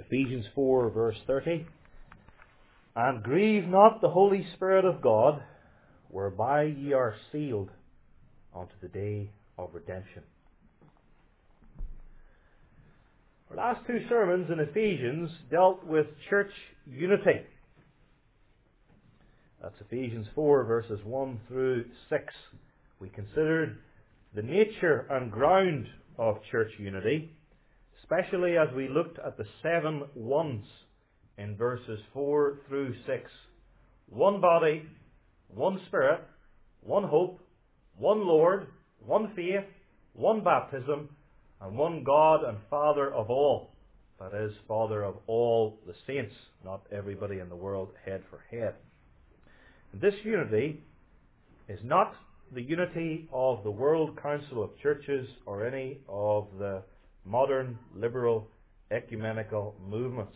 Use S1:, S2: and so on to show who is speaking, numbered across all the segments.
S1: Ephesians 4 verse 30. And grieve not the Holy Spirit of God, whereby ye are sealed unto the day of redemption. Our last two sermons in Ephesians dealt with church unity. That's Ephesians 4 verses 1 through 6. We considered the nature and ground of church unity, especially as we looked at the 7 ones in verses 4 through 6. One body, one Spirit, one hope, one Lord, one faith, one baptism, and one God and Father of all. That is, Father of all the saints, not everybody in the world head for head. And this unity is not the unity of the World Council of Churches or any of the modern liberal ecumenical movements.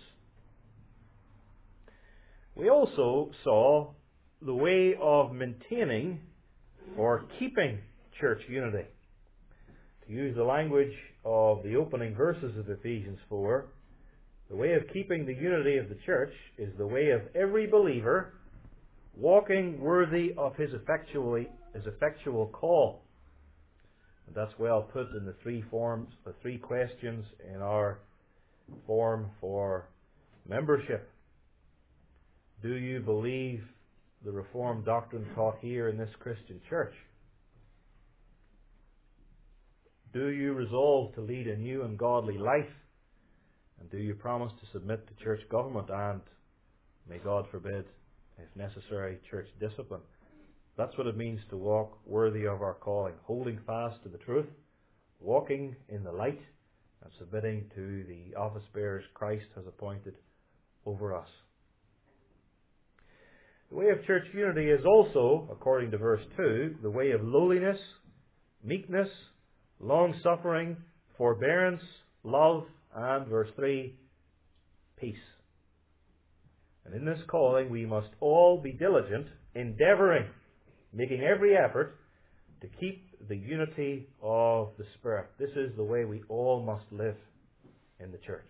S1: We also saw the way of maintaining or keeping church unity. To use the language of the opening verses of Ephesians 4, the way of keeping the unity of the church is the way of every believer walking worthy of his effectual call. And that's well put in the three questions in our form for membership. Do you believe the Reformed doctrine taught here in this Christian church? Do you resolve to lead a new and godly life? And do you promise to submit to church government and, may God forbid, if necessary, church discipline? That's what it means to walk worthy of our calling, holding fast to the truth, walking in the light, and submitting to the office bearers Christ has appointed over us. The way of church unity is also, according to verse 2, the way of lowliness, meekness, long-suffering, forbearance, love, and, verse 3, peace. And in this calling we must all be diligent, endeavouring, making every effort to keep the unity of the Spirit. This is the way we all must live in the church.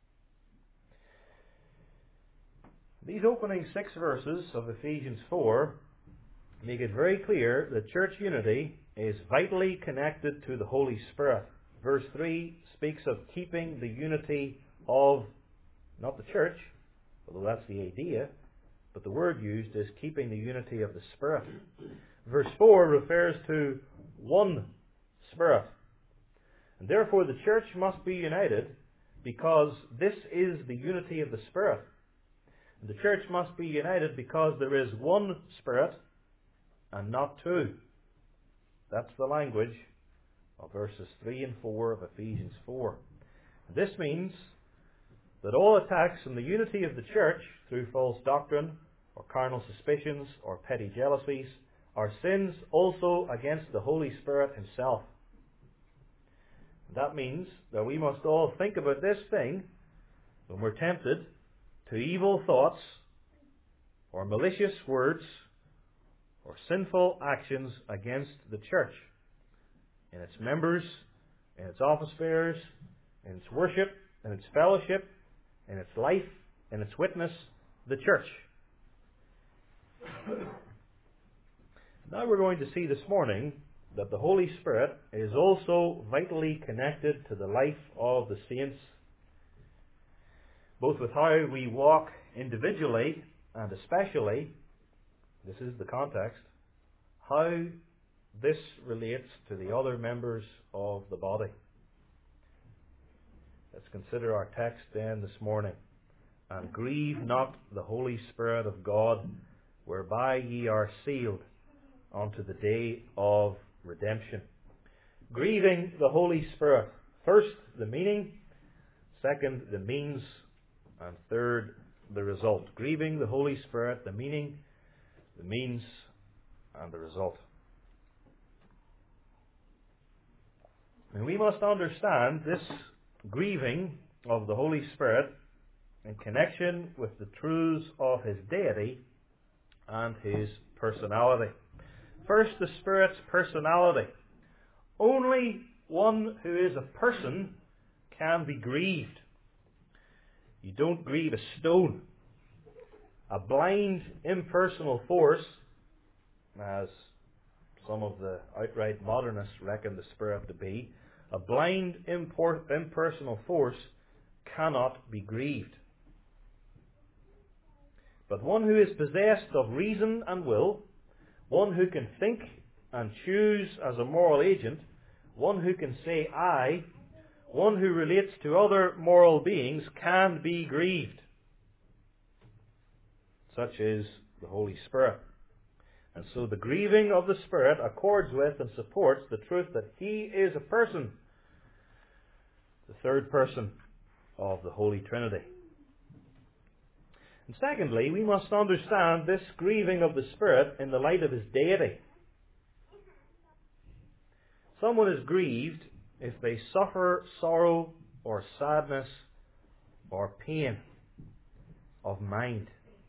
S1: These opening 6 verses of Ephesians 4 make it very clear that church unity is vitally connected to the Holy Spirit. Verse 3 speaks of keeping the unity of, not the church, although that's the idea, but the word used is keeping the unity of the Spirit. Verse 4 refers to one Spirit. And therefore the church must be united because this is the unity of the Spirit. And the church must be united because there is one Spirit and not two. That's the language of verses 3 and 4 of Ephesians 4. And this means that all attacks on the unity of the church through false doctrine or carnal suspicions or petty jealousies are sins also against the Holy Spirit Himself. That means that we must all think about this thing when we're tempted to evil thoughts or malicious words or sinful actions against the church in its members, in its office bearers, in its worship, in its fellowship, in its life, in its witness, the church. Now we're going to see this morning that the Holy Spirit is also vitally connected to the life of the saints, both with how we walk individually and especially, this is the context, how this relates to the other members of the body. Let's consider our text then this morning. And grieve not the Holy Spirit of God, whereby ye are sealed unto the day of redemption. Grieving the Holy Spirit. First, the meaning. Second, the means. And third, the result. Grieving the Holy Spirit, the meaning, the means, and the result. And we must understand this grieving of the Holy Spirit in connection with the truths of His deity and His personality. First, the Spirit's personality. Only one who is a person can be grieved. You don't grieve a stone. A blind, impersonal force, as some of the outright modernists reckon the Spirit to be, a blind, impersonal force cannot be grieved. But one who is possessed of reason and will, one who can think and choose as a moral agent, one who can say I, one who relates to other moral beings, can be grieved. Such is the Holy Spirit. And so the grieving of the Spirit accords with and supports the truth that He is a person, the third person of the Holy Trinity. And secondly, we must understand this grieving of the Spirit in the light of His deity. Someone is grieved if they suffer sorrow or sadness or pain of mind.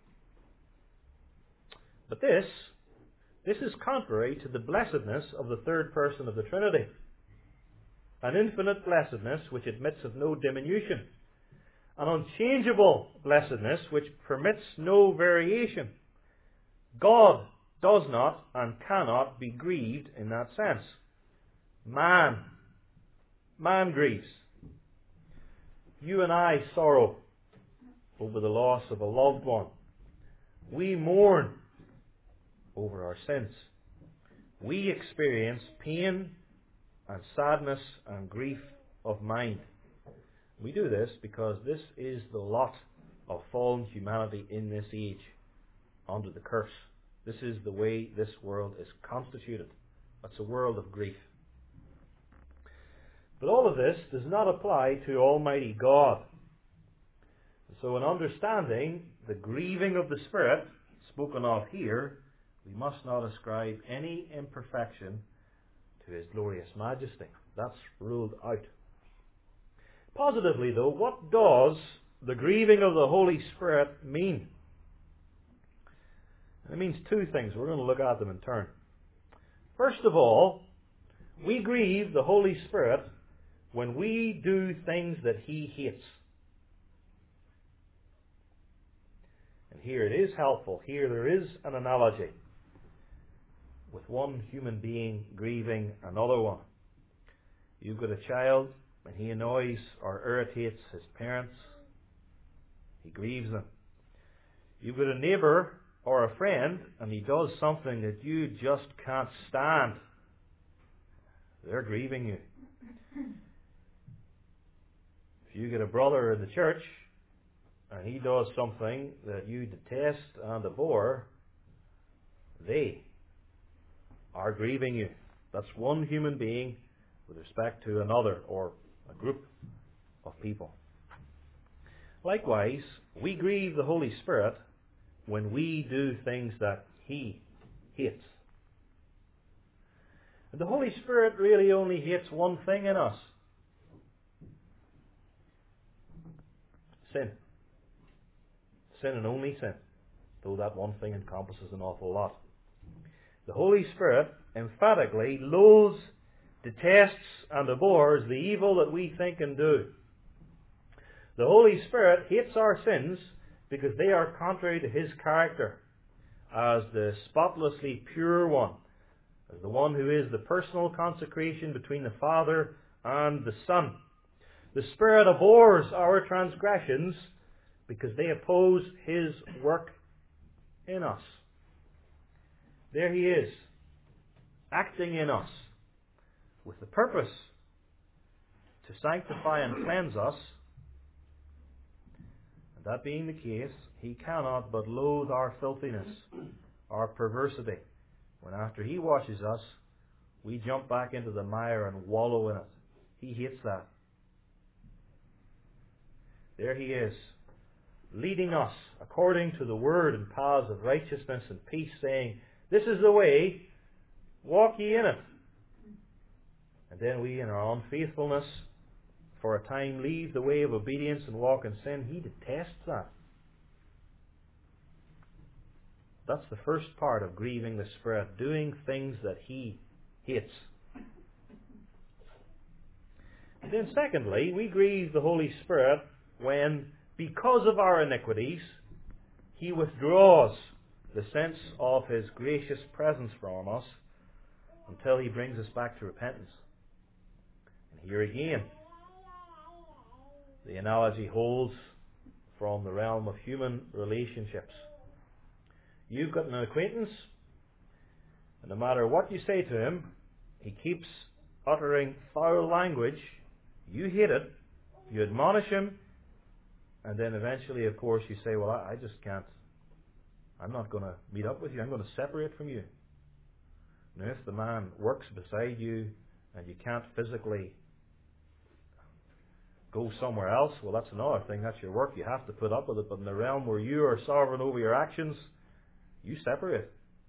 S1: But this is contrary to the blessedness of the third person of the Trinity. An infinite blessedness which admits of no diminution. An unchangeable blessedness which permits no variation. God does not and cannot be grieved in that sense. Man grieves. You and I sorrow over the loss of a loved one. We mourn over our sins. We experience pain and sadness and grief of mind. We do this because this is the lot of fallen humanity in this age under the curse. This is the way this world is constituted. It's a world of grief. But all of this does not apply to Almighty God. So in understanding the grieving of the Spirit spoken of here, we must not ascribe any imperfection to His glorious majesty. That's ruled out. Positively, though, what does the grieving of the Holy Spirit mean? It means two things. We're going to look at them in turn. First of all, we grieve the Holy Spirit when we do things that He hates. And here it is helpful. Here there is an analogy with one human being grieving another one. You've got a child and he annoys or irritates his parents. He grieves them. You've got a neighbour or a friend and he does something that you just can't stand. They're grieving you. If you get a brother in the church and he does something that you detest and abhor, they are grieving you. That's one human being with respect to another or a group of people. Likewise, we grieve the Holy Spirit when we do things that He hates. And the Holy Spirit really only hates one thing in us. Sin. Sin and only sin. Though that one thing encompasses an awful lot. The Holy Spirit emphatically loathes, detests, and abhors the evil that we think and do. The Holy Spirit hates our sins because they are contrary to His character as the spotlessly pure one, as the one who is the personal consecration between the Father and the Son. The Spirit abhors our transgressions because they oppose His work in us. There He is, acting in us with the purpose to sanctify and cleanse us. And that being the case, He cannot but loathe our filthiness, our perversity, when after He washes us, we jump back into the mire and wallow in it. He hates that. There He is, leading us according to the word and paths of righteousness and peace, saying, "This is the way, walk ye in it." And then we, in our unfaithfulness, for a time leave the way of obedience and walk in sin. He detests that. That's the first part of grieving the Spirit, doing things that He hates. And then secondly, we grieve the Holy Spirit when because of our iniquities, He withdraws the sense of His gracious presence from us until He brings us back to repentance. And here again, the analogy holds from the realm of human relationships. You've got an acquaintance, and no matter what you say to him, he keeps uttering foul language. You hate it, you admonish him, and then eventually, of course, you say, well, I just can't. I'm not going to meet up with you. I'm going to separate from you. Now, if the man works beside you and you can't physically go somewhere else, well, that's another thing. That's your work. You have to put up with it. But in the realm where you are sovereign over your actions, you separate.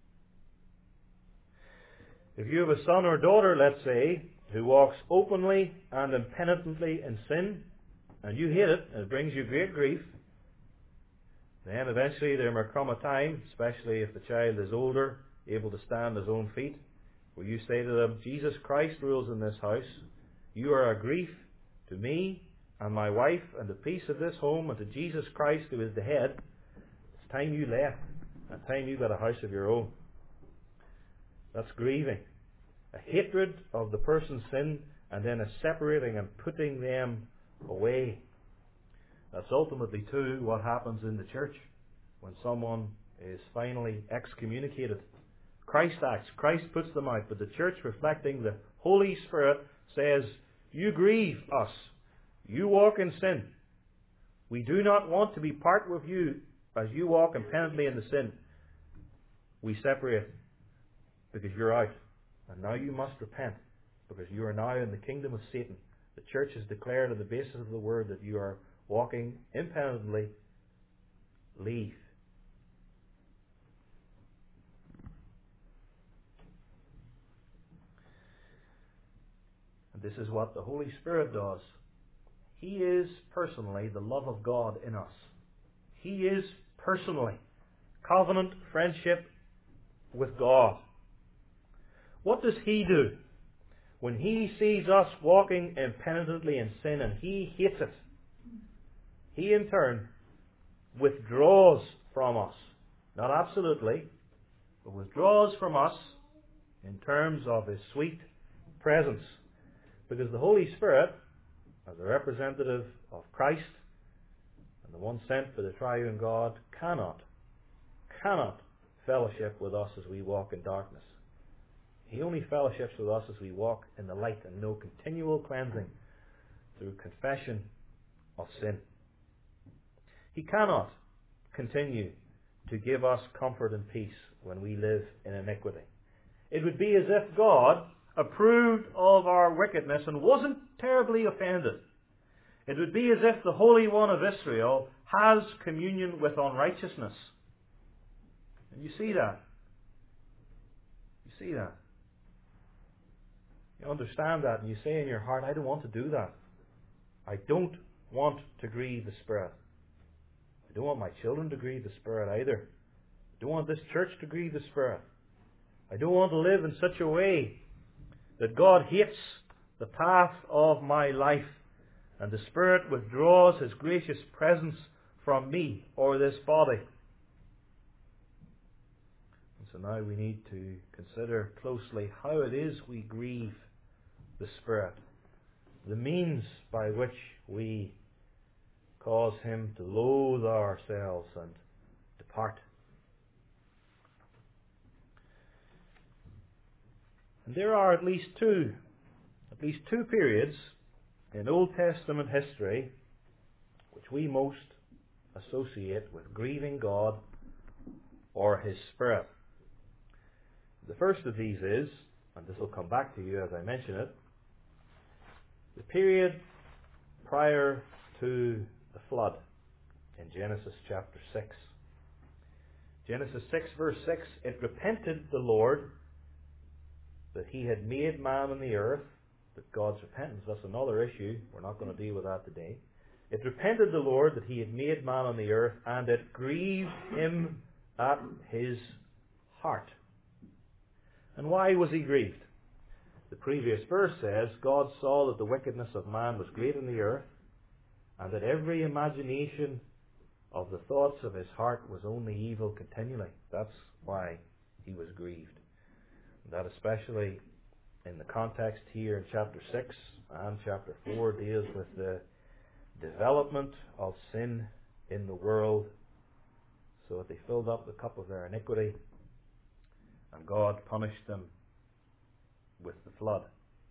S1: If you have a son or daughter, let's say, who walks openly and impenitently in sin, and you hate it, and it brings you great grief, then eventually there may come a time, especially if the child is older, able to stand on his own feet, where you say to them, Jesus Christ rules in this house. You are a grief to me and my wife and the peace of this home, and to Jesus Christ, who is the head. It's time you left. It's time you got a house of your own. That's grieving. A hatred of the person's sin, and then a separating and putting them away. That's ultimately too what happens in the church when someone is finally excommunicated. Christ acts, Christ puts them out, but the church, reflecting the Holy Spirit, says, you grieve us, you walk in sin. We do not want to be part with you as you walk impenitently in the sin. We separate because you're out. And now you must repent, because you are now in the kingdom of Satan. The church has declared on the basis of the word that you are walking impenitently. Leave. And this is what the Holy Spirit does. He is personally the love of God in us. He is personally covenant friendship with God. What does He do when He sees us walking impenitently in sin and He hates it? He in turn withdraws from us. Not absolutely, but withdraws from us in terms of His sweet presence. Because the Holy Spirit, as a representative of Christ and the one sent by the triune God, cannot fellowship with us as we walk in darkness. He only fellowships with us as we walk in the light and know continual cleansing through confession of sin. He cannot continue to give us comfort and peace when we live in iniquity. It would be as if God approved of our wickedness and wasn't terribly offended. It would be as if the Holy One of Israel has communion with unrighteousness. And you see that. You see that. You understand that, and you say in your heart, I don't want to do that. I don't want to grieve the Spirit. I don't want my children to grieve the Spirit either. I don't want this church to grieve the Spirit. I don't want to live in such a way that God hates the path of my life, and the Spirit withdraws His gracious presence from me or this body. And so now we need to consider closely how it is we grieve the Spirit, the means by which we cause Him to loathe ourselves and depart. And there are at least two periods in Old Testament history which we most associate with grieving God or His Spirit. The first of these is, and this will come back to you as I mention it, the period prior to the flood in Genesis chapter 6. Genesis 6 verse 6, it repented the Lord that He had made man on the earth, that God's repentance, that's another issue, we're not going to deal with that today. It repented the Lord that He had made man on the earth, and it grieved Him at His heart. And why was He grieved? The previous verse says, God saw that the wickedness of man was great in the earth, and that every imagination of the thoughts of his heart was only evil continually. That's why he was grieved. That especially in the context here in chapter 6 and chapter 4 deals with the development of sin in the world, so that they filled up the cup of their iniquity, and God punished them with the flood.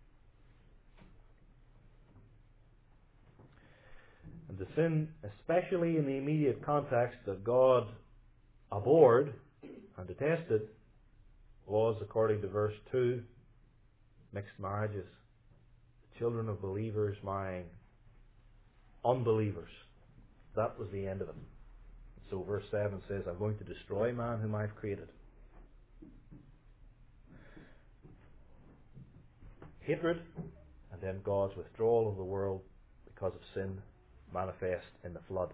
S1: And the sin, especially in the immediate context that God abhorred and detested, was, according to verse 2, mixed marriages. The children of believers marrying unbelievers. That was the end of it. So verse 7 says, I'm going to destroy man whom I've created. Hatred, and then God's withdrawal of the world because of sin, manifest in the flood.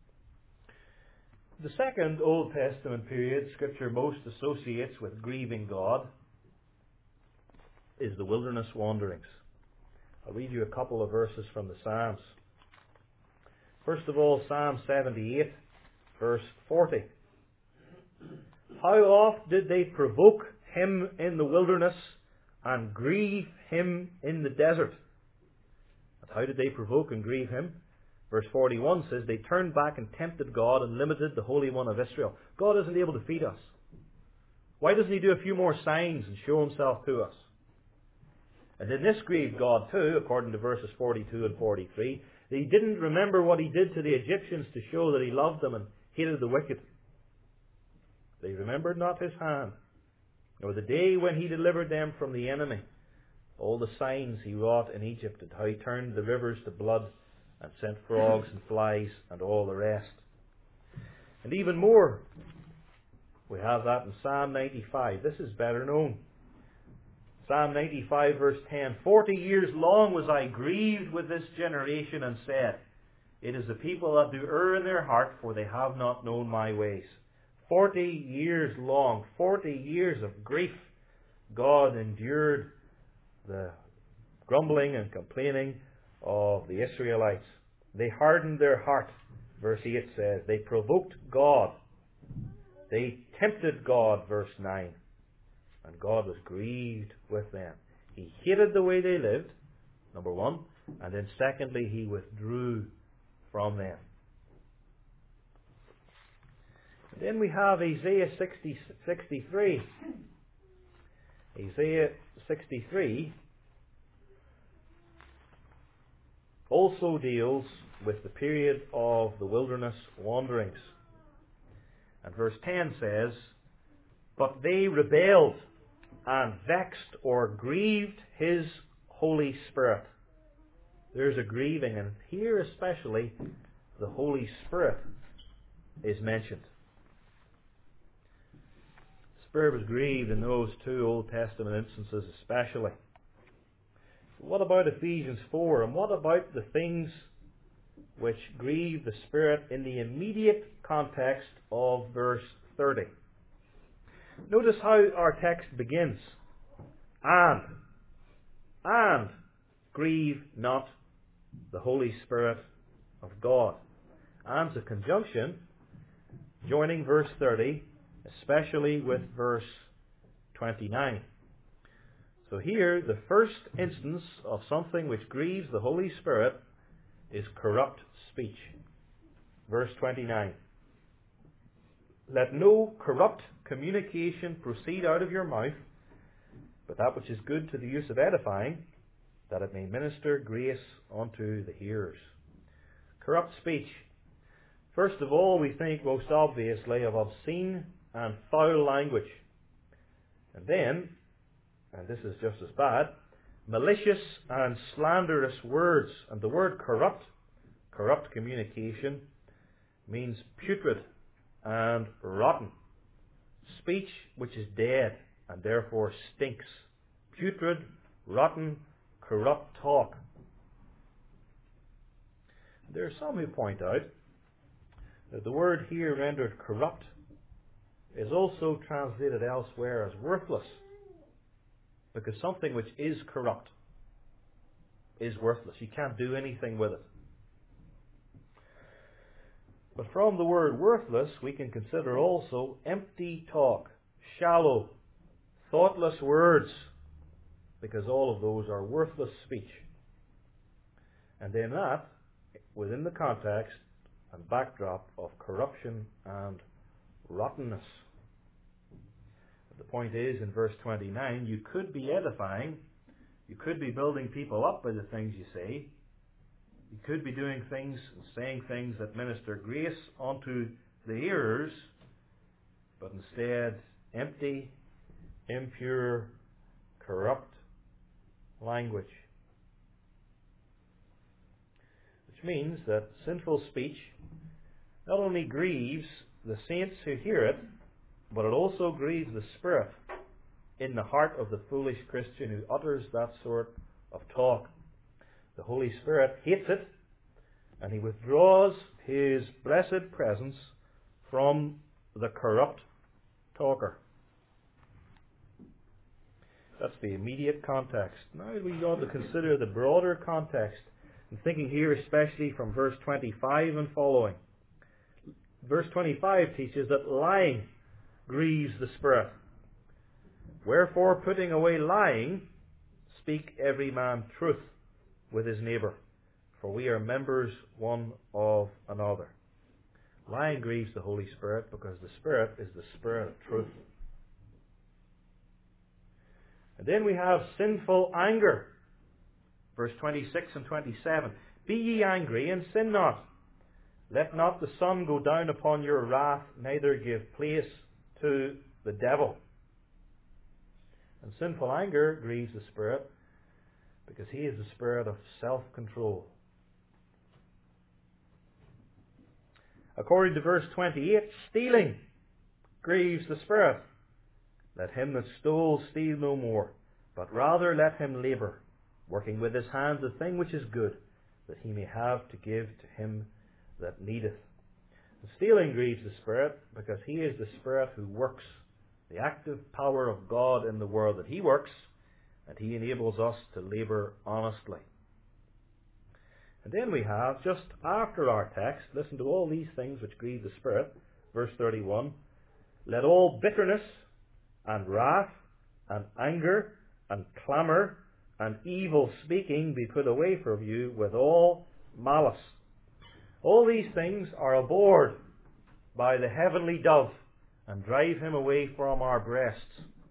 S1: The second Old Testament period Scripture most associates with grieving God is the wilderness wanderings. I'll read you a couple of verses from the Psalms. First of all, Psalm 78, verse 40. How oft did they provoke him in the wilderness and grieve him in the desert? And how did they provoke and grieve him? Verse 41 says, they turned back and tempted God and limited the Holy One of Israel. God isn't able to feed us. Why doesn't He do a few more signs and show Himself to us? And then this grieved God too, according to verses 42 and 43. He didn't remember what He did to the Egyptians to show that He loved them and hated the wicked. They remembered not His hand, nor the day when He delivered them from the enemy. All the signs He wrought in Egypt, and how He turned the rivers to blood, and sent frogs and flies and all the rest. And even more, we have that in Psalm 95. This is better known. Psalm 95 verse 10. 40 years long was I grieved with this generation, and said, it is the people that do err in their heart, for they have not known my ways. 40 years long, 40 years of grief, God endured the grumbling and complaining of the Israelites. They hardened their heart, verse 8 says. They provoked God. They tempted God, verse 9. And God was grieved with them. He hated the way they lived, number one. And then secondly, He withdrew from them. And then we have Isaiah 63. Isaiah 63 also deals with the period of the wilderness wanderings. And verse 10 says, but they rebelled and vexed or grieved His Holy Spirit. There's a grieving, and here especially the Holy Spirit is mentioned. The Spirit was grieved in those two Old Testament instances especially. What about Ephesians 4? And what about the things which grieve the Spirit in the immediate context of verse 30? Notice how our text begins. And grieve not the Holy Spirit of God. And's a conjunction joining verse 30, especially with verse 29. So here, the first instance of something which grieves the Holy Spirit is corrupt speech. Verse 29. Let no corrupt communication proceed out of your mouth, but that which is good to the use of edifying, that it may minister grace unto the hearers. Corrupt speech. First of all, we think most obviously of obscene and foul language. And then, and this is just as bad, malicious and slanderous words. And the word corrupt communication, means putrid and rotten. Speech which is dead and therefore stinks. Putrid, rotten, corrupt talk. There are some who point out that the word here rendered corrupt is also translated elsewhere as worthless, because something which is corrupt is worthless. You can't do anything with it. But from the word worthless, we can consider also empty talk, shallow, thoughtless words, because all of those are worthless speech. And then that, within the context and backdrop of corruption and rottenness. The point is, in verse 29, you could be edifying, you could be building people up by the things you say, you could be doing things and saying things that minister grace unto the hearers, but instead empty, impure, corrupt language. Which means that sinful speech not only grieves the saints who hear it, but it also grieves the Spirit in the heart of the foolish Christian who utters that sort of talk. The Holy Spirit hates it, and He withdraws His blessed presence from the corrupt talker. That's the immediate context. Now we ought to consider the broader context. I'm thinking here especially from verse 25 and following. Verse 25 teaches that lying grieves the Spirit. Wherefore, putting away lying, speak every man truth with his neighbour, for we are members one of another. Lying grieves the Holy Spirit because the Spirit is the Spirit of truth. And then we have sinful anger. Verse 26 and 27. Be ye angry and sin not. Let not the sun go down upon your wrath, neither give place to the devil. And sinful anger grieves the Spirit because He is the Spirit of self-control. According to verse 28, stealing grieves the Spirit. Let him that stole steal no more, but rather let him labour, working with his hands the thing which is good, that he may have to give to him that needeth. And stealing grieves the Spirit because He is the Spirit who works, the active power of God in the world that He works, and He enables us to labour honestly. And then we have, just after our text, listen to all these things which grieve the Spirit. Verse 31, let all bitterness and wrath and anger and clamour and evil speaking be put away from you with all malice. All these things are abhorred by the heavenly dove and drive him away from our breasts.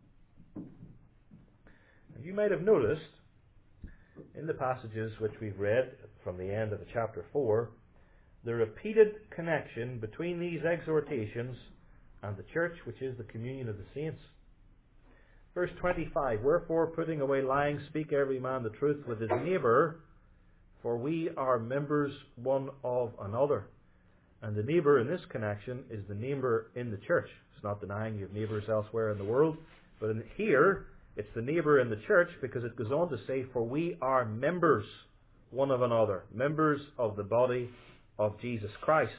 S1: And you might have noticed in the passages which we've read from the end of chapter 4, the repeated connection between these exhortations and the church, which is the communion of the saints. Verse 25, wherefore putting away lying, speak every man the truth with his neighbour, for we are members one of another. And the neighbour in this connection is the neighbour in the church. It's not denying you have neighbours elsewhere in the world, but here it's the neighbour in the church, because it goes on to say, for we are members one of another, members of the body of Jesus Christ.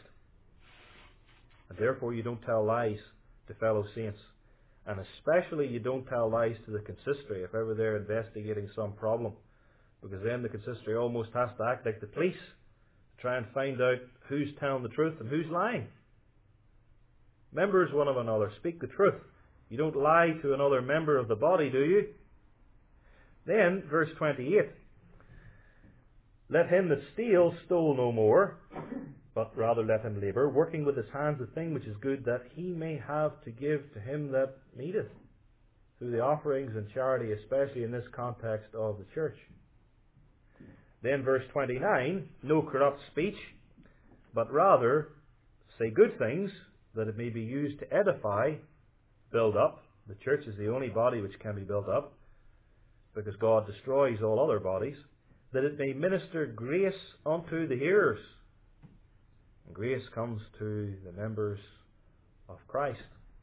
S1: And therefore you don't tell lies to fellow saints. And especially you don't tell lies to the consistory if ever they're investigating some problem. Because then the consistory almost has to act like the police to try and find out who's telling the truth and who's lying. Members one of another, speak the truth. You don't lie to another member of the body, do you? Then, verse 28. Let him that steals stole no more, but rather let him labour, working with his hands the thing which is good, that he may have to give to him that needeth, through the offerings and charity, especially in this context of the church. Then verse 29, no corrupt speech, but rather say good things, that it may be used to edify, build up. The church is the only body which can be built up, because God destroys all other bodies, that it may minister grace unto the hearers. And grace comes to the members of Christ.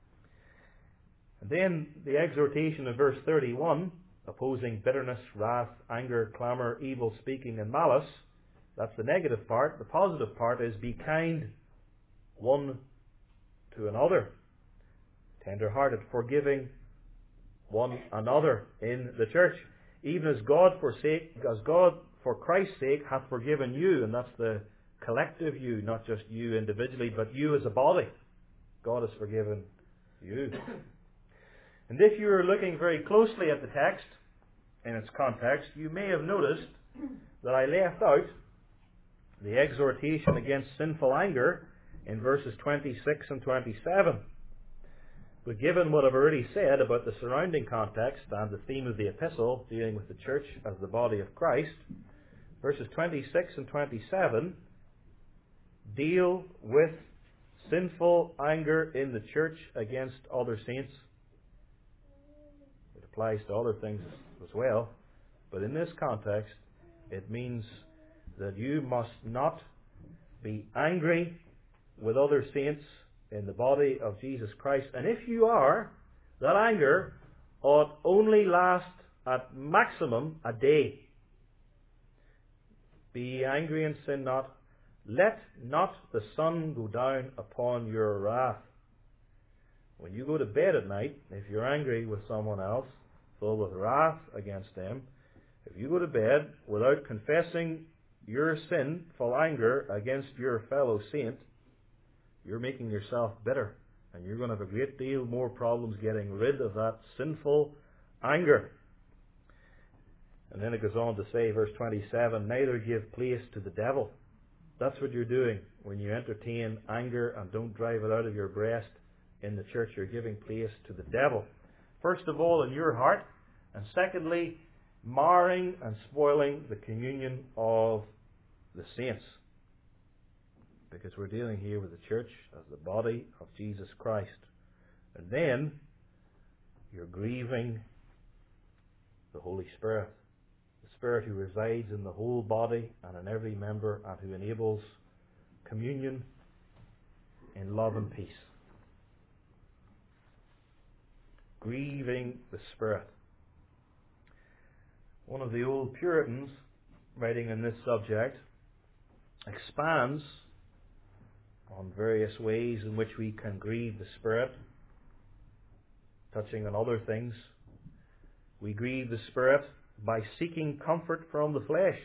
S1: And then the exhortation of verse 31, opposing bitterness, wrath, anger, clamour, evil speaking and malice. That's the negative part. The positive part is be kind one to another, tender-hearted, forgiving one another in the church, even as God for Christ's sake hath forgiven you. And that's the collective you, not just you individually, but you as a body. God has forgiven you. And if you are looking very closely at the text, in its context, you may have noticed that I left out the exhortation against sinful anger in verses 26 and 27. But given what I've already said about the surrounding context and the theme of the epistle, dealing with the church as the body of Christ, verses 26 and 27 deal with sinful anger in the church against other saints. It applies to other things as well, but in this context, it means that you must not be angry with other saints in the body of Jesus Christ. And if you are, that anger ought only last at maximum a day. Be ye angry and sin not. Let not the sun go down upon your wrath. When you go to bed at night, if you're angry with someone else, full with wrath against them, if you go to bed without confessing your sinful anger against your fellow saint, you're making yourself bitter, and you're going to have a great deal more problems getting rid of that sinful anger. And then it goes on to say, verse 27, neither give place to the devil. That's what you're doing when you entertain anger and don't drive it out of your breast in the church. You're giving place to the devil. First of all, in your heart, and secondly, marring and spoiling the communion of the saints. Because we're dealing here with the church as the body of Jesus Christ. And then you're grieving the Holy Spirit. The Spirit who resides in the whole body and in every member and who enables communion in love and peace. Grieving the Spirit. One of the old Puritans, writing on this subject, expands on various ways in which we can grieve the Spirit, touching on other things. We grieve the Spirit by seeking comfort from the flesh,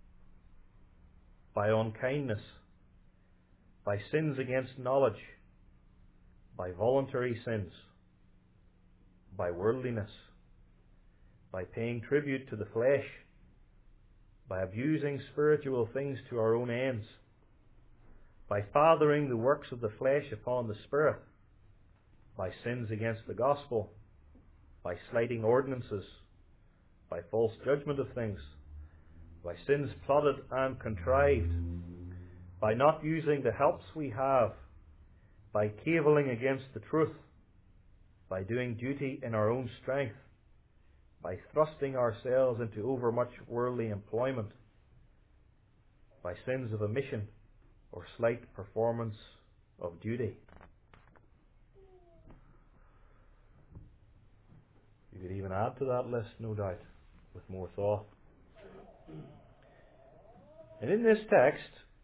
S1: by unkindness, by sins against knowledge, by voluntary sins, by worldliness, by paying tribute to the flesh, by abusing spiritual things to our own ends, by fathering the works of the flesh upon the Spirit, by sins against the gospel, by slighting ordinances, by false judgment of things, by sins plotted and contrived, by not using the helps we have, by cavilling against the truth, by doing duty in our own strength, by thrusting ourselves into overmuch worldly employment, by sins of omission or slight performance of duty. You could even add to that list, no doubt, with more thought. And in this text,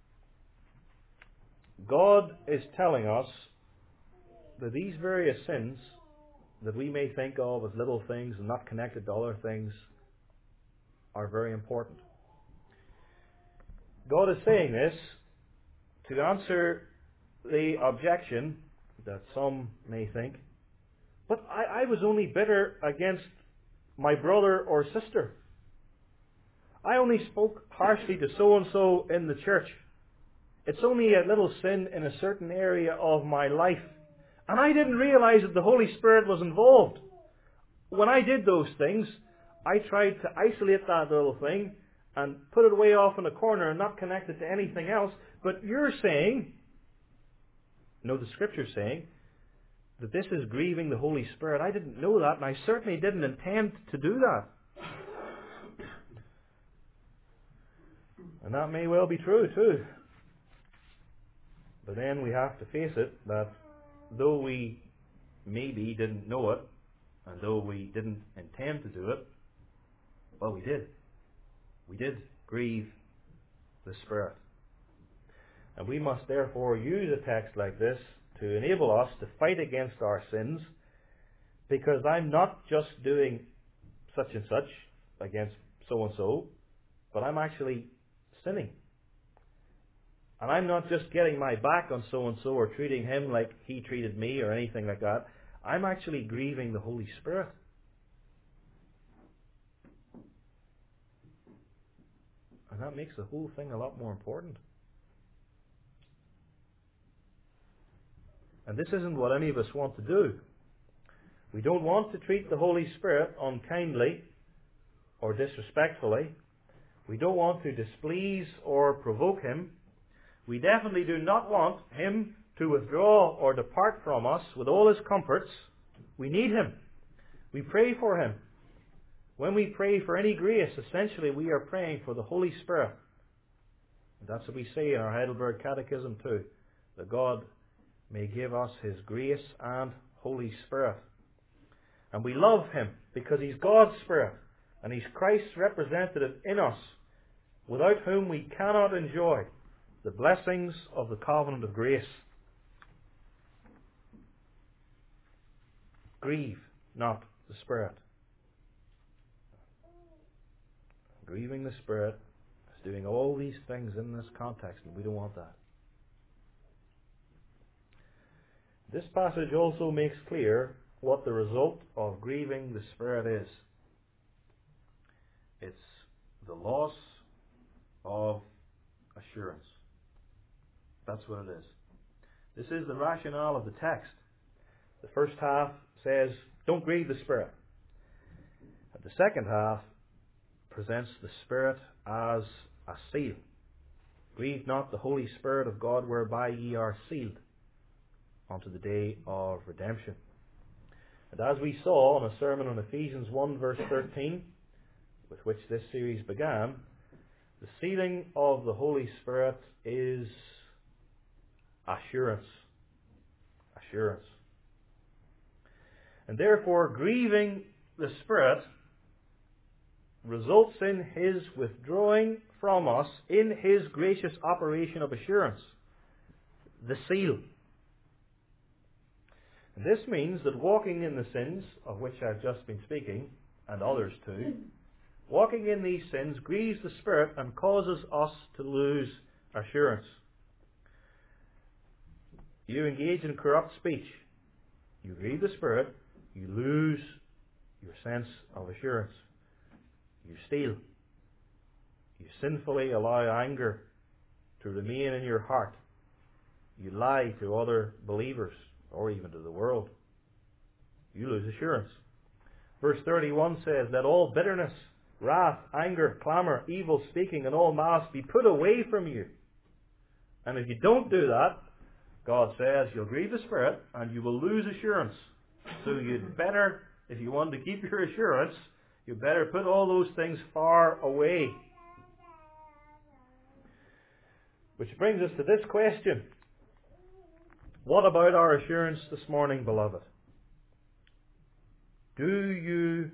S1: God is telling us that these various sins that we may think of as little things and not connected to other things are very important. God is saying this to answer the objection that some may think, but I was only bitter against my brother or sister. I only spoke harshly to so-and-so in the church. It's only a little sin in a certain area of my life. And I didn't realize that the Holy Spirit was involved. When I did those things, I tried to isolate that little thing and put it way off in a corner and not connect it to anything else. But you're saying, no, the Scripture's saying, that this is grieving the Holy Spirit. I didn't know that, and I certainly didn't intend to do that. And that may well be true too. But then we have to face it that though we maybe didn't know it, and though we didn't intend to do it, well, we did. We did grieve the Spirit. And we must therefore use a text like this to enable us to fight against our sins, because I'm not just doing such and such against so and so, but I'm actually sinning. And I'm not just getting my back on so-and-so or treating him like he treated me or anything like that. I'm actually grieving the Holy Spirit. And that makes the whole thing a lot more important. And this isn't what any of us want to do. We don't want to treat the Holy Spirit unkindly or disrespectfully. We don't want to displease or provoke Him. We definitely do not want Him to withdraw or depart from us with all His comforts. We need Him. We pray for Him. When we pray for any grace, essentially we are praying for the Holy Spirit. And that's what we say in our Heidelberg Catechism too, that God may give us His grace and Holy Spirit. And we love Him because He's God's Spirit and He's Christ's representative in us, without whom we cannot enjoy the blessings of the covenant of grace. Grieve not the Spirit. Grieving the Spirit is doing all these things in this context, and we don't want that. This passage also makes clear what the result of grieving the Spirit is. It's the loss of assurance. That's what it is. This is the rationale of the text. The first half says, don't grieve the Spirit. And the second half presents the Spirit as a seal. Grieve not the Holy Spirit of God, whereby ye are sealed unto the day of redemption. And as we saw in a sermon on Ephesians 1 verse 13, with which this series began, the sealing of the Holy Spirit is assurance. Assurance. And therefore, grieving the Spirit results in His withdrawing from us in His gracious operation of assurance, the seal. And this means that walking in the sins, of which I've just been speaking, and others too, walking in these sins grieves the Spirit and causes us to lose assurance. You engage in corrupt speech, you grieve the Spirit, you lose your sense of assurance. You steal. You sinfully allow anger to remain in your heart. You lie to other believers or even to the world. You lose assurance. Verse 31 says, let all bitterness, wrath, anger, clamour, evil speaking, and all malice be put away from you. And if you don't do that, God says you'll grieve the Spirit and you will lose assurance. So you'd better, if you want to keep your assurance, you better put all those things far away. Which brings us to this question. What about our assurance this morning, beloved? Do you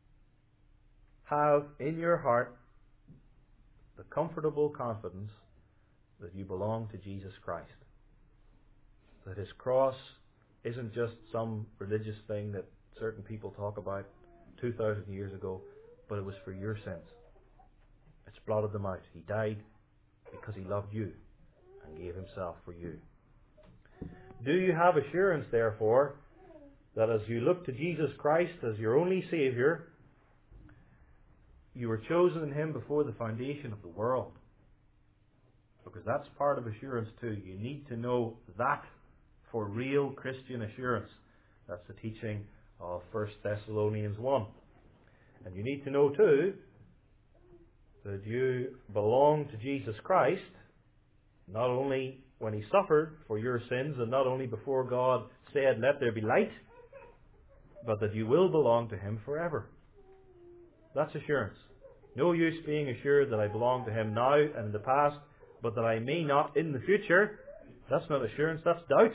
S1: have in your heart the comfortable confidence that you belong to Jesus Christ? That His cross isn't just some religious thing that certain people talk about 2,000 years ago, but it was for your sins. It's blotted them out. He died because He loved you and gave Himself for you. Do you have assurance, therefore, that as you look to Jesus Christ as your only Saviour, you were chosen in Him before the foundation of the world? Because that's part of assurance too. You need to know that for real Christian assurance. That's the teaching of 1 Thessalonians 1. And you need to know too that you belong to Jesus Christ, not only when He suffered for your sins and not only before God said, let there be light, but that you will belong to Him forever. That's assurance. No use being assured that I belong to Him now and in the past, but that I may not in the future. That's not assurance, that's doubt.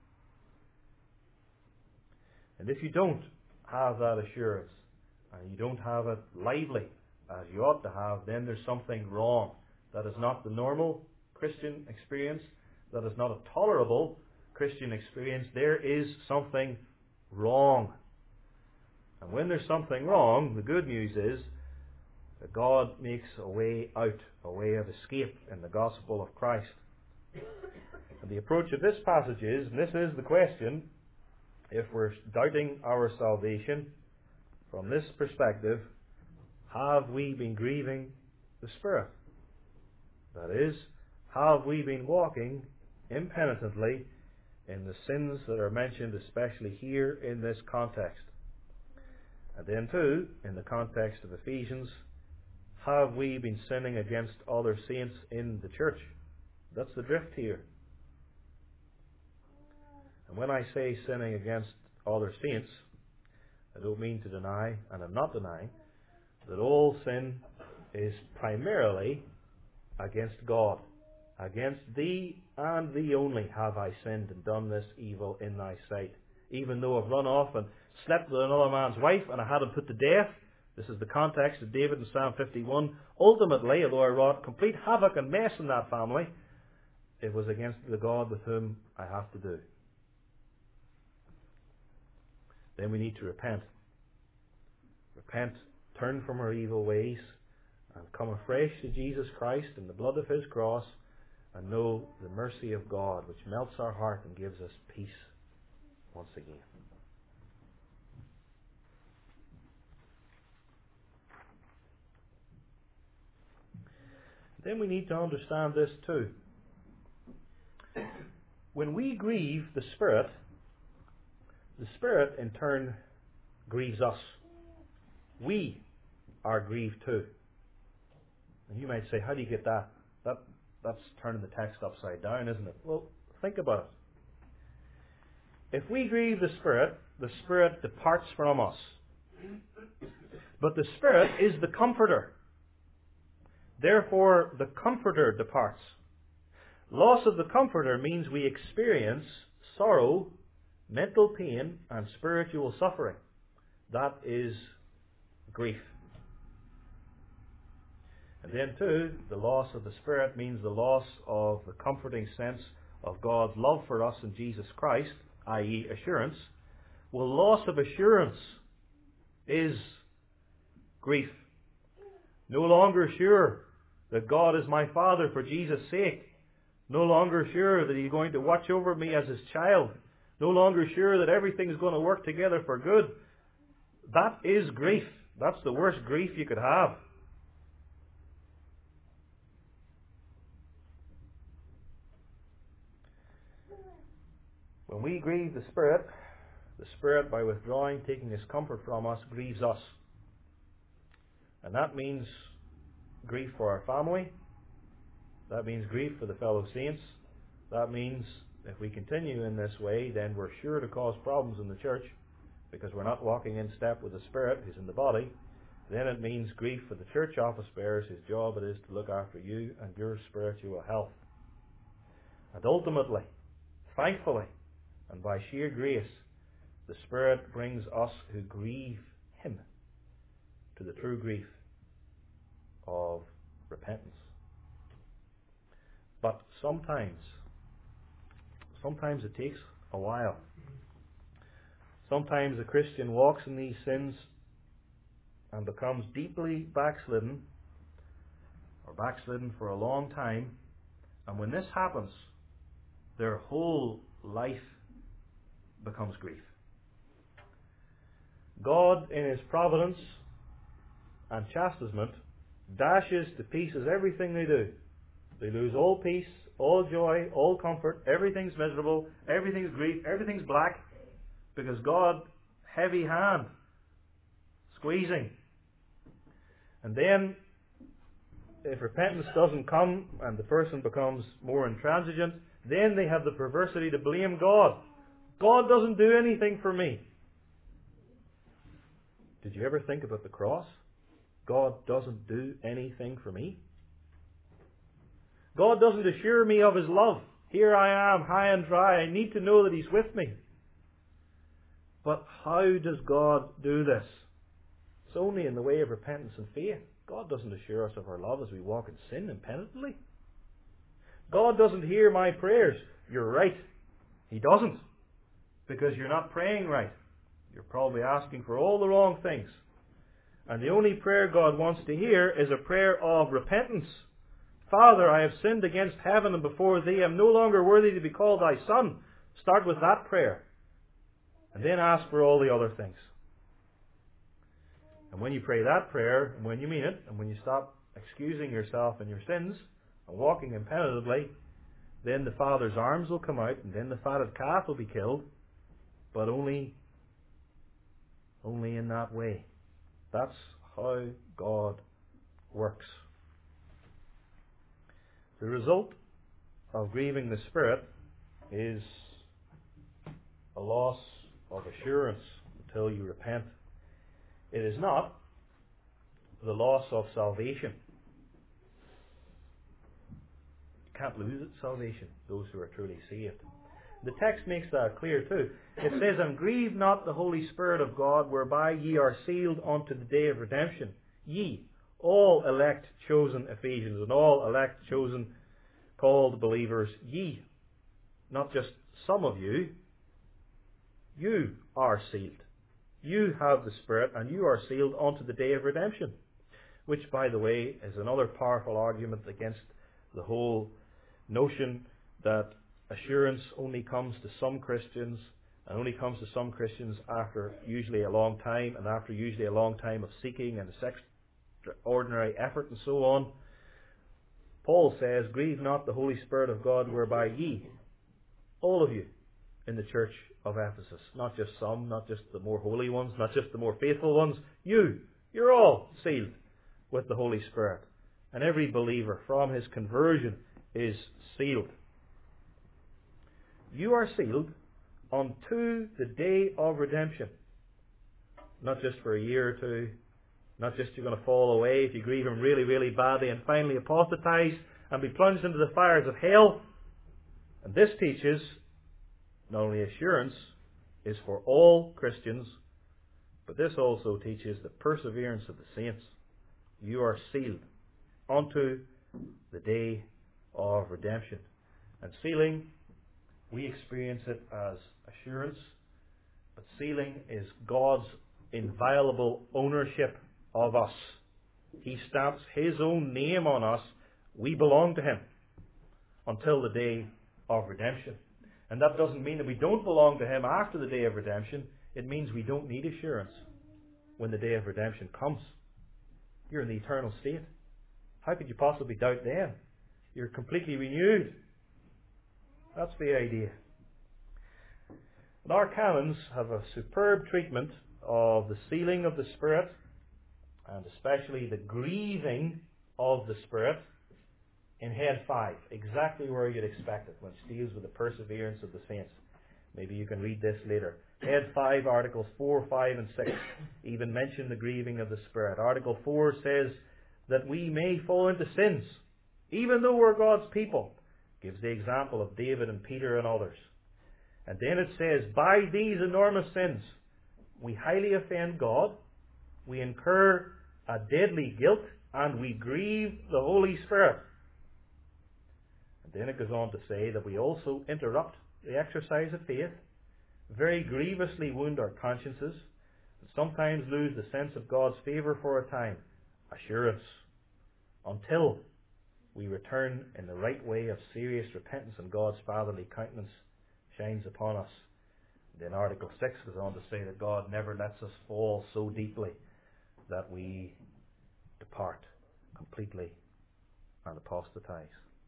S1: And if you don't have that assurance, and you don't have it lively as you ought to have, then there's something wrong. That is not the normal Christian experience. That is not a tolerable Christian experience. There is something wrong. And when there's something wrong, the good news is that God makes a way out, a way of escape in the gospel of Christ. And the approach of this passage is, and this is the question, if we're doubting our salvation from this perspective, have we been grieving the Spirit? That is, have we been walking impenitently in the sins that are mentioned, especially here in this context? And then too, in the context of Ephesians, have we been sinning against other saints in the church? That's the drift here. And when I say sinning against other saints, I don't mean to deny, and I'm not denying, that all sin is primarily against God. Against thee and thee only have I sinned and done this evil in thy sight. Even though I've run off and slept with another man's wife and I had him put to death. This is the context of David in Psalm 51. Ultimately, although I wrought complete havoc and mess in that family, it was against the God with whom I have to do. Then we need to repent. Repent, turn from our evil ways, and come afresh to Jesus Christ and the blood of His cross, and know the mercy of God, which melts our heart and gives us peace once again. Then we need to understand this too. When we grieve the Spirit in turn grieves us. We are grieved too. And you might say, how do you get that? That's turning the text upside down, isn't it? Well, think about it. If we grieve the Spirit departs from us. But the Spirit is the Comforter. Therefore, the Comforter departs. Loss of the Comforter means we experience sorrow, mental pain, and spiritual suffering. That is grief. And then too, the loss of the Spirit means the loss of the comforting sense of God's love for us in Jesus Christ, i.e. assurance. Well, loss of assurance is grief. No longer sure that God is my Father for Jesus' sake. No longer sure that He's going to watch over me as His child. No longer sure that everything's going to work together for good. That is grief. That's the worst grief you could have. When we grieve the Spirit by withdrawing, taking His comfort from us, grieves us. And that means grief for our family. That means grief for the fellow saints. That means if we continue in this way, then we're sure to cause problems in the church because we're not walking in step with the Spirit who's in the body. Then it means grief for the church office bearers whose job it is to look after you and your spiritual health. And ultimately, thankfully, and by sheer grace, the Spirit brings us who grieve Him to the true grief of repentance. But sometimes it takes a while. Sometimes a Christian walks in these sins and becomes deeply backslidden, or backslidden for a long time, and when this happens, their whole life becomes grief. God, in His providence and chastisement, dashes to pieces everything they do. They lose all peace, all joy, all comfort. Everything's miserable, everything's grief, everything's black, because God, heavy hand, squeezing. And then, if repentance doesn't come and the person becomes more intransigent, then they have the perversity to blame God. God doesn't do anything for me. Did you ever think about the cross? God doesn't do anything for me. God doesn't assure me of His love. Here I am, high and dry. I need to know that He's with me. But how does God do this? It's only in the way of repentance and faith. God doesn't assure us of our love as we walk in sin impenitently. God doesn't hear my prayers. You're right. He doesn't. Because you're not praying right. You're probably asking for all the wrong things. And the only prayer God wants to hear is a prayer of repentance, Father, I have sinned against heaven and before thee. I am no longer worthy to be called thy son. Start with that prayer. And then ask for all the other things. And when you pray that prayer, and when you mean it, and when you stop excusing yourself and your sins, and walking impenitently, then the Father's arms will come out, and then the fatted calf will be killed, but only in that way. That's how God works. The result of grieving the Spirit is a loss of assurance until you repent. It is not the loss of salvation. You can't lose it, salvation, those who are truly saved. The text makes that clear too. It says, and grieve not the Holy Spirit of God, whereby ye are sealed unto the day of redemption. Ye, all elect, chosen Ephesians, and all elect, chosen, called believers, ye, not just some of you, you are sealed. You have the Spirit, and you are sealed unto the day of redemption. Which, by the way, is another powerful argument against the whole notion that assurance only comes to some Christians, and only comes to some Christians after usually a long time, and after usually a long time of seeking and extraordinary effort and so on. Paul says, grieve not the Holy Spirit of God, whereby ye, all of you, in the church of Ephesus, not just some, not just the more holy ones, not just the more faithful ones, you're all sealed with the Holy Spirit. And every believer from his conversion is sealed. You are sealed unto the day of redemption. Not just for a year or two, not just you're going to fall away if you grieve him really, really badly and finally apostatize and be plunged into the fires of hell. And this teaches not only assurance is for all Christians, but this also teaches the perseverance of the saints. You are sealed unto the day of redemption. And sealing, we experience it as assurance, but sealing is God's inviolable ownership of us. He stamps His own name on us. We belong to Him until the day of redemption. And that doesn't mean that we don't belong to Him after the day of redemption. It means we don't need assurance when the day of redemption comes. You're in the eternal state. How could you possibly doubt then? You're completely renewed. That's the idea. And our canons have a superb treatment of the sealing of the Spirit, and especially the grieving of the Spirit, in Head 5, exactly where you'd expect it, which deals with the perseverance of the saints. Maybe you can read this later. Head 5, Articles 4, 5 and 6 even mention the grieving of the Spirit. Article 4 says that we may fall into sins, even though we're God's people. Gives the example of David and Peter and others. And then it says, by these enormous sins, we highly offend God, we incur a deadly guilt, and we grieve the Holy Spirit. And then it goes on to say that we also interrupt the exercise of faith, very grievously wound our consciences, and sometimes lose the sense of God's favour for a time, assurance, until we return in the right way of serious repentance and God's fatherly countenance shines upon us. Then Article 6 goes on to say that God never lets us fall so deeply that we depart completely and apostatize.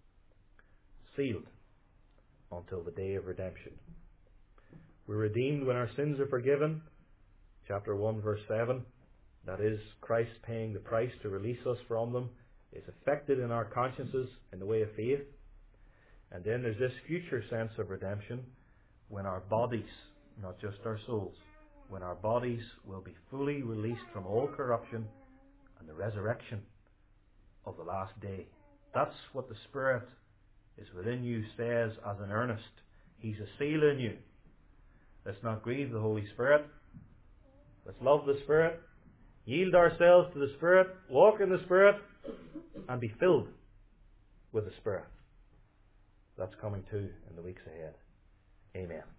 S1: Sealed until the day of redemption. We're redeemed when our sins are forgiven. Chapter 1 verse 7. That is, Christ paying the price to release us from them is affected in our consciences in the way of faith. And then there's this future sense of redemption when our bodies, not just our souls, when our bodies will be fully released from all corruption and the resurrection of the last day. That's what the Spirit is within you says as an earnest. He's a seal in you. Let's not grieve the Holy Spirit. Let's love the Spirit. Yield ourselves to the Spirit. Walk in the Spirit. And be filled with the Spirit. That's coming too in the weeks ahead. Amen.